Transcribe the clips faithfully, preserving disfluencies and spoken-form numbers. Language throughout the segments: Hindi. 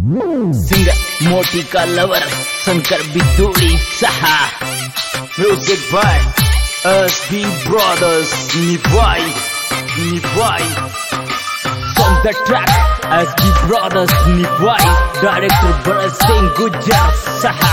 सिंगर मोटी का लवर शंकर बिदुड़ी सहा। Music by S B Brothers निभाई निभाई from the track S B Brothers निभाई डायरेक्टर भरत सिंह गुज्जर सहा।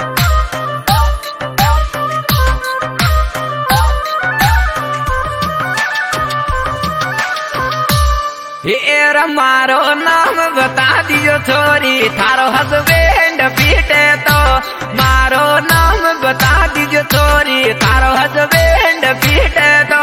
ये मारो नाम बता दियो छोरी, थारो हस्बैंड पीटे तो मारो नाम बता दियो छोरी, थारो हस्बैंड पीटे तो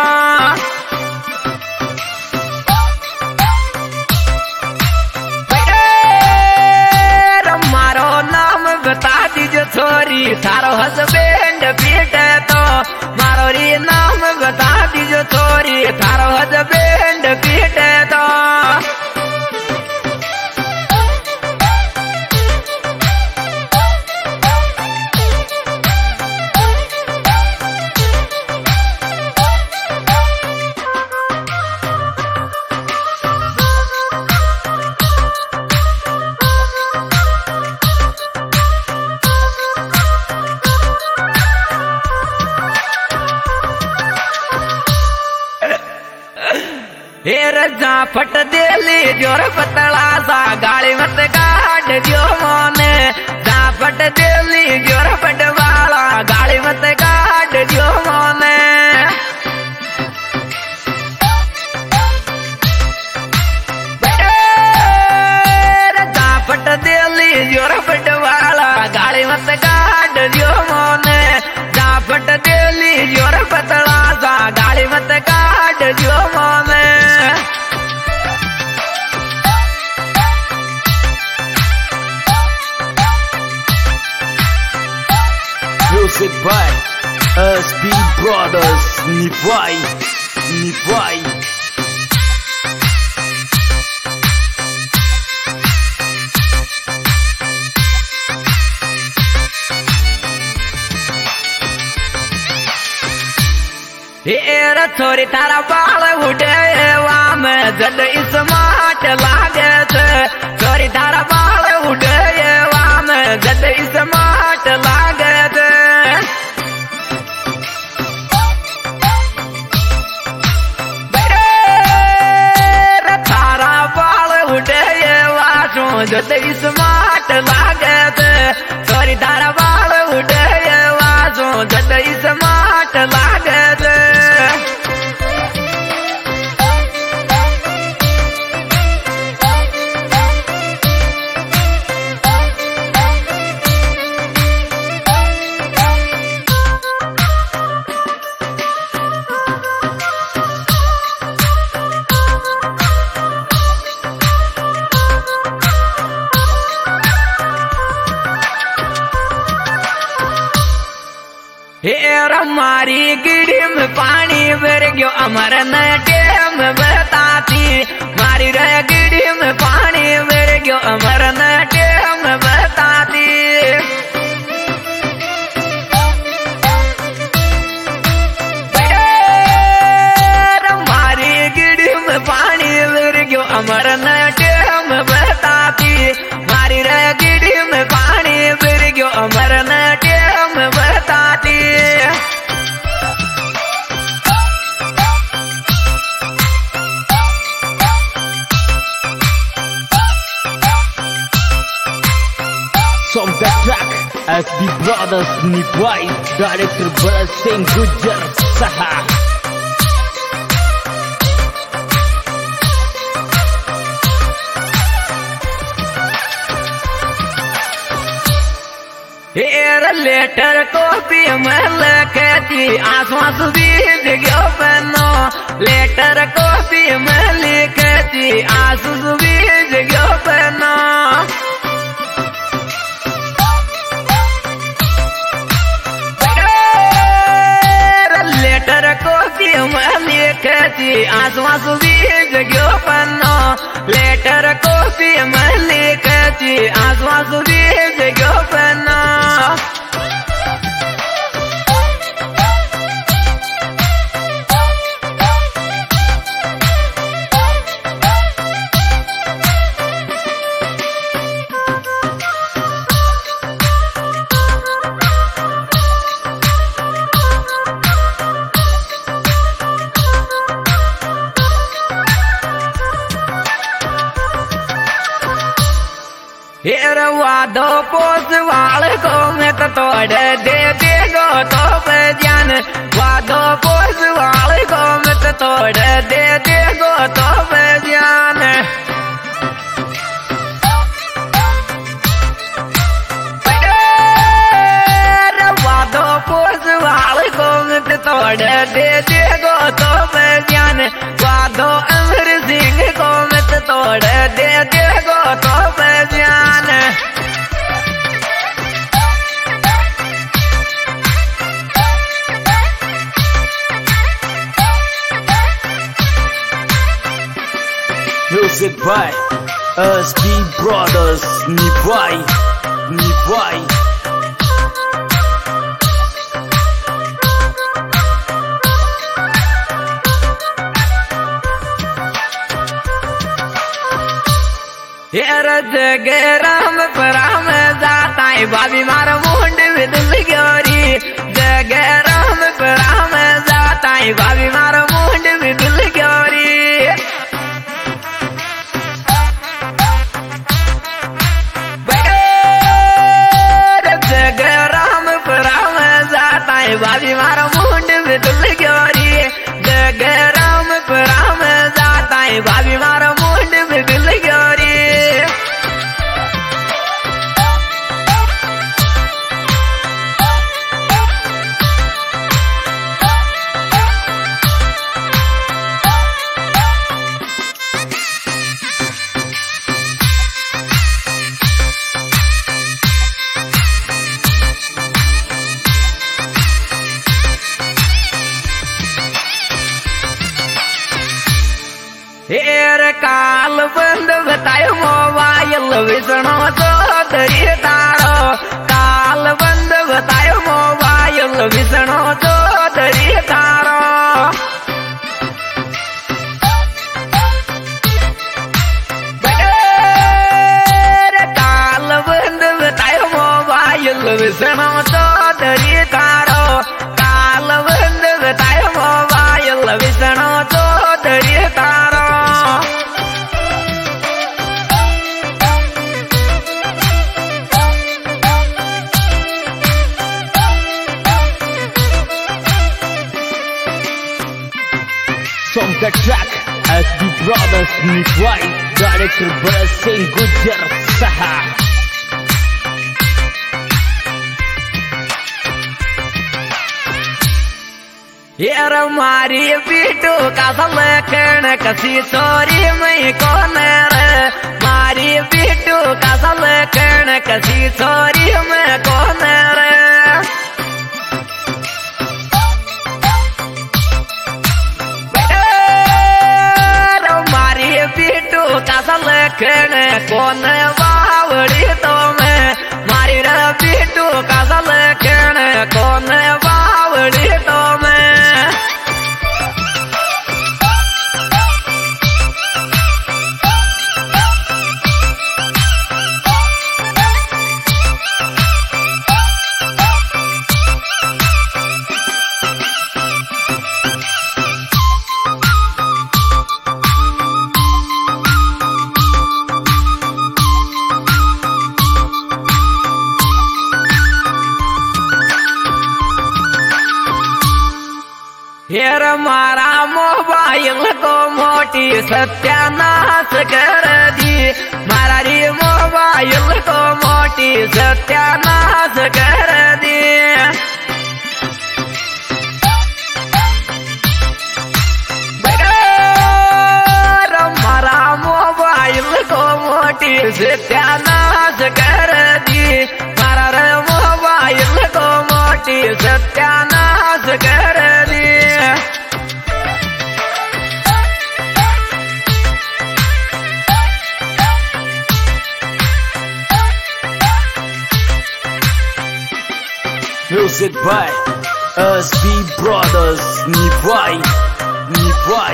मारो नाम बता दीजिए छोरी, थारो हस्बैंड पीटे तो मारो री नाम बता दीजिए छोरी, थारो हस्बैंड पीटे तो हे रजा फट देली जोर पतला सा गाड़ी मत काट दियो मोने, जा फट देली जोर पट वाला गाड़ी मत काट दियो मोने। रजा फट देली जोर पट वाला गाड़ी मत काट दियो मोने, जा फट देली जोर पतला सा गाड़ी मत काट दियो मोने। Music by S B Brothers निभाई निभाई। ये छोरी तारा बाल उठे वाम जद स्मार्ट लागे छे, छोरी तारा बाल उठे वाम जद स्मार्ट लागे छे। तारा बाल उठे वासू जद स्मार्ट लागे छे, छोरी तारा बाल उठे वासू जद स्मार्ट लागे छे। हेर मारी गिड़ी में पानी भर गयो अमर न डेम बताती, मारी रे गिड़ी में पानी भर गयो अमर न डेम बताती। मारी गिड़ी में पानी भर गयो अमर न डेम बताती, मारी रे गिड़ी में पानी भर गयो अमर न डेम बताती। From the track S B Brothers निभाई डायरेक्टर भरत सिंह गुज्जर सहा। हेर लेटर कॉपी में लिखती आसमां बीज गयो बनो, लेटर कॉपी में लिखती आंसू बीज गयो बनो। लेटर कॉपी में लिखती आसमां बीज गयो बनो, लेटर कॉपी में लिखती आसमां बीज गयो बनो। हेर वादो पोस वाल को मैं तो तोड़ दे देगो तो बजान वादो पोस वाल को मैं तो तोड़ दे देगो तो बजान वादो पोस वाल को मैं तो तोड़ दे देगो तो बजान वादो अमर सिंह को मैं तो तोड़ दे देगो तो बजान Music by S B Brothers. Nivai, Nivai. हेर जग राम पराम जाता है भाभी मारा मुंड विदल ग्योरी जग राम पराम जाता है भाभी मारा मुंड विदल ग्योरी जग राम पराम जाता है भाभी मारा मुंड विदल ग्योरी जग राम पराम जाता है भाभी मारा मुंड विदल ग्योरी हेर काल बंद बतायो मोबाइल विष्णु चौधरी तारो काल बंद बतायो मोबाइल विष्णु चौधरी तारो काल बंद बतायो मोबाइल विष्णु चौधरी तारो काल बंद बतायो मोबाइल विष्णु चौधरी तारो Song the track S B Brothers Nivai. Director Bharat Singh Gujjar Saha. यार मारी पीटू का सलखन कसी चोरी में कौन रे मारी पीटू का सलखन कसी चोरी में कौन रे मारी पीटू का सलखन कौन बावड़ी तो मैं मारी रे पीटू का सलखन कौन बावड़ी तो मैं हेर मारा मोबाइल को मोटी सत्यानाश कर दी मारा री मोबाइल को मोटी सत्यानाश कर दी मारा मोबाइल को मोटी सत्यानाश कर दी मारा रे मोबाइल को मोटी सत्यानाश कर दी Music by S B Brothers Nivai, Nivai.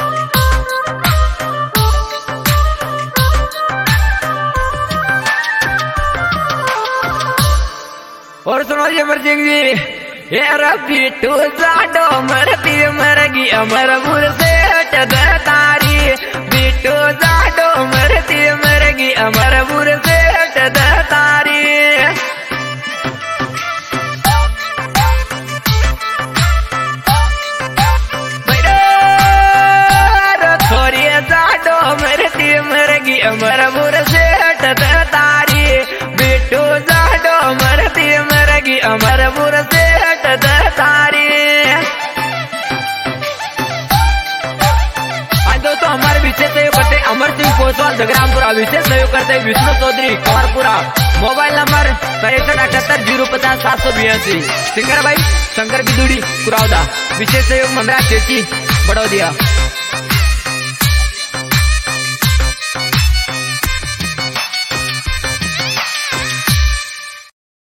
और सुनो जी अमर सिंह जी ये रबी टू जाडो मरती मरगी अमर मुर से तारी बीटू जाडो मरती मरगी अमर मुर से दे तारी छोरी जाडो मरती मरगी अमर बुर सेठ दे तारी बिट्टू जाडो मरती मरगी अमर बुर सेठ दे तारी। आज दोस्तों हमारे विशेष सहयोग करते अमर सिंह कोसवाल जगरामपुरा, विशेष सहयोग करते विष्णु चौधरी कुमारपुरा, मोबाइल नंबर तिरसठ अठहत्तर जीरो पचास सात सौ बयासी। सिंगर भाई शंकर बिदुड़ी कुरावदा, विशेष सहयोग मंदरा चेची बड़ौदिया।